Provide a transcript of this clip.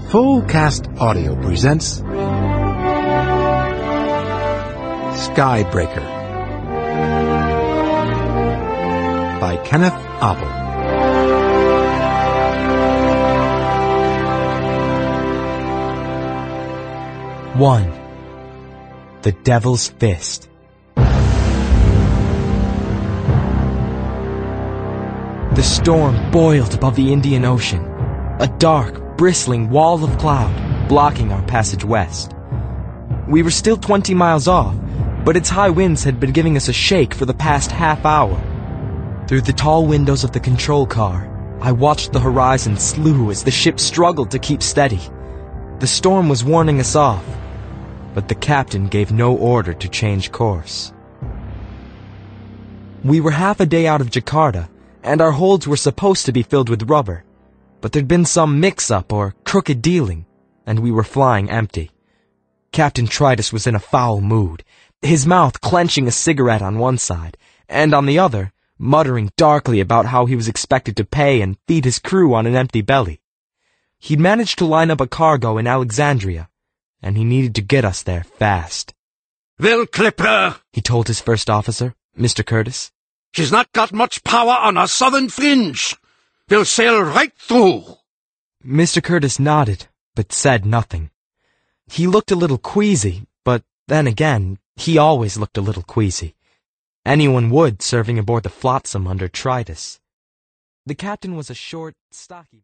Full Cast Audio presents Skybreaker by Kenneth Apple. One. The Devil's Fist. The storm boiled above the Indian Ocean, a dark, bristling wall of cloud blocking our passage west. We were still 20 miles off, but its high winds had been giving us a shake for the past half hour. Through the tall windows of the control car, I watched the horizon slew as the ship struggled to keep steady. The storm was warning us off, but the captain gave no order to change course. We were half a day out of Jakarta, and our holds were supposed to be filled with rubber, but there'd been some mix-up or crooked dealing, and we were flying empty. Captain Tritus was in a foul mood, his mouth clenching a cigarette on one side, and on the other, muttering darkly about how he was expected to pay and feed his crew on an empty belly. He'd managed to line up a cargo in Alexandria, and he needed to get us there fast. "Well, Clipper," he told his first officer, Mr. Curtis, "she's not got much power on her southern fringe. We'll sail right through." Mr. Curtis nodded, but said nothing. He looked a little queasy, but then again, he always looked a little queasy. Anyone would serving aboard the Flotsam under Tritus. The captain was a short, stocky...